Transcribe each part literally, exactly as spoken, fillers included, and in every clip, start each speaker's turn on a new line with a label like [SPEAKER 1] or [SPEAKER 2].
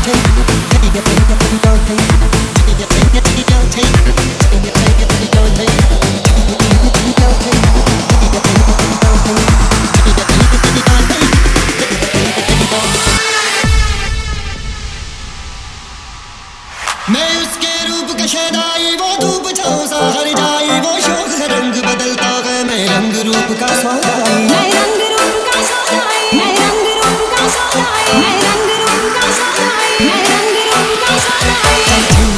[SPEAKER 1] मैं उसके रूप का शहनाई, वो धूप छाँव सा हर जाई, वो शौक है रंग बदलता है, मैं रंग रूप का सौदाई, मैं रंग रूप का सौदाई, मैं रंग रूप का सौदाई, मैं रंग रूप का सौदाई, मैं रंग रूप का सौदाई।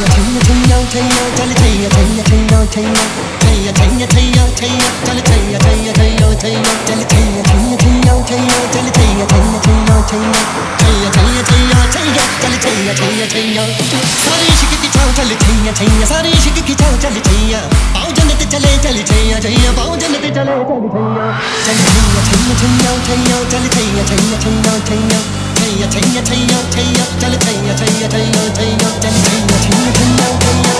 [SPEAKER 1] चल छैया छैया छैया छैया छैया छैया छैया छैया चल छैया छैया छैया छैया चल छैया छैया छैया छैया चल छैया छैया छैया छैया छैया छैया छैया छैया चल छैया छैया छैया सारी इश्क की छाँव चल छैया छैया, सारी इश्क की छाँव चल छैया, पाँव जन्नत चले चल छैया छैया, पाँव जन्नत चले चल छैया, चल छैया छैया छैया छैया चल छैया छैया छैया छैया छैया छैया छैया छैया चल छैया छैया छैया छैया चल छैया छैया छैया छैया।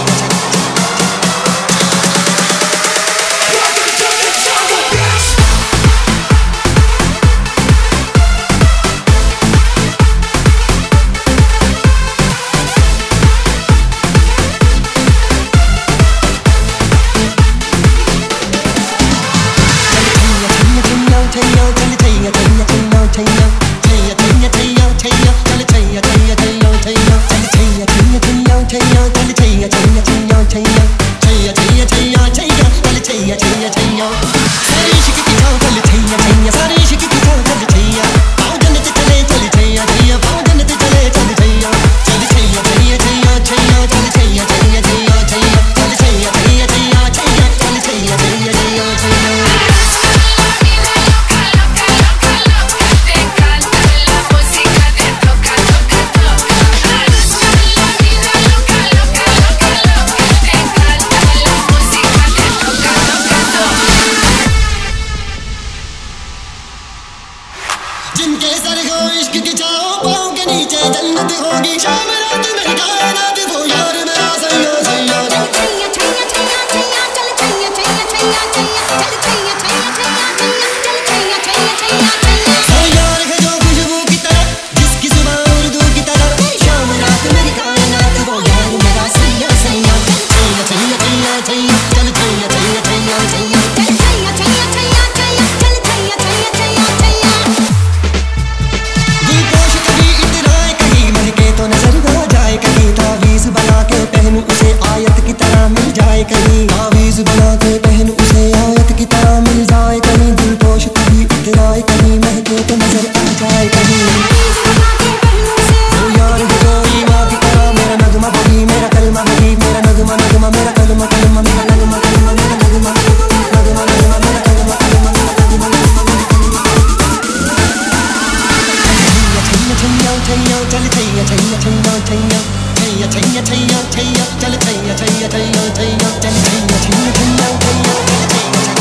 [SPEAKER 1] जिनके सर को इश्क की छाँव, पाँव के नीचे जन्नत होगी, शाम रात में कायनात वो यार मेरा सैया सैया। चल छैया छैया छैया छैया चल छैया छैया छैया छैया चल छैया छैया छैया छैया चल छैया छैया छैया छैया। ओ यार है जो खुशबू की तरह, जिसकी जुबान उर्दू की तरह, शाम रात मेरी कायनात वो यार मेरा सैया सैया। छैया छैया छैया छैया चल छैया छैया छैया छैया चल छैया छैया छैया छैया चल छैया छैया छैया छैया। गुलपोश कभी इतराए कहीं महके तो नजर आ जाए, कहीं तावीज़ बना के पहन उसे आयत की तरह मिल जाए, कहीं तावीज़ बना के पहन उसे आयत की तरह मिल जाए, कहीं गुलपोश कभी इतराए कहीं महके तो नजर आ जाए, कहीं ओ यार है जो ईमा की तरह, मेरा नगमा बगी मेरा कलमा बगी, मेरा नगमा नगमा मेरा कलमा कलमा मेरा नगमा कलमा मेरा नगमा नगमा नगमा मेरा कलमा कलमा मेरा नगमा नगमा। छैया छैया चल छैया छैया छैया छैया छैया छैया छैया चल छैया छैया छैया छैया चल छैया छैया छैया छैया।